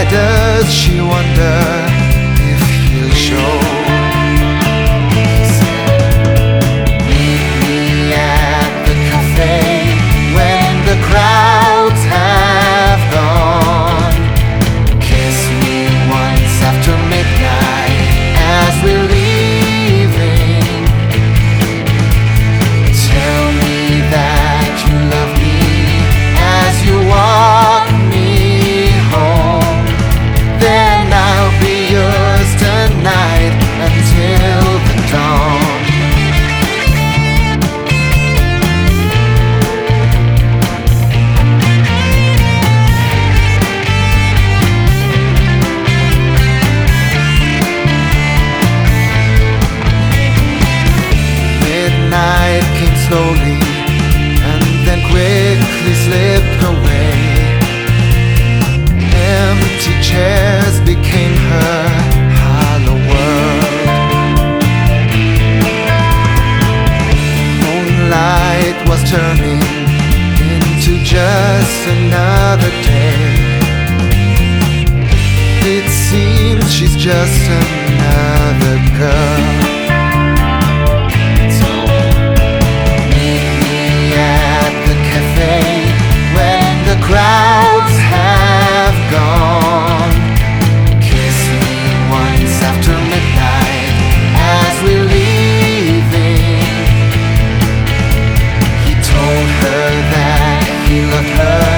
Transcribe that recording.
does she wonder if he'll show? He said, meet me at the cafe when the crowds have gone. Kiss me once after midnight as we're leaving. Tell me that you love me as you walk me home. Then I'll be yours tonight until the dawn. Midnight came slowly and then quickly slipped away. Empty chairs became her hollow world. Moonlight was turning into just another day. It seems she's just another girl. Crowds have gone. Kiss me once after midnight as we're leaving. He told her that he loved her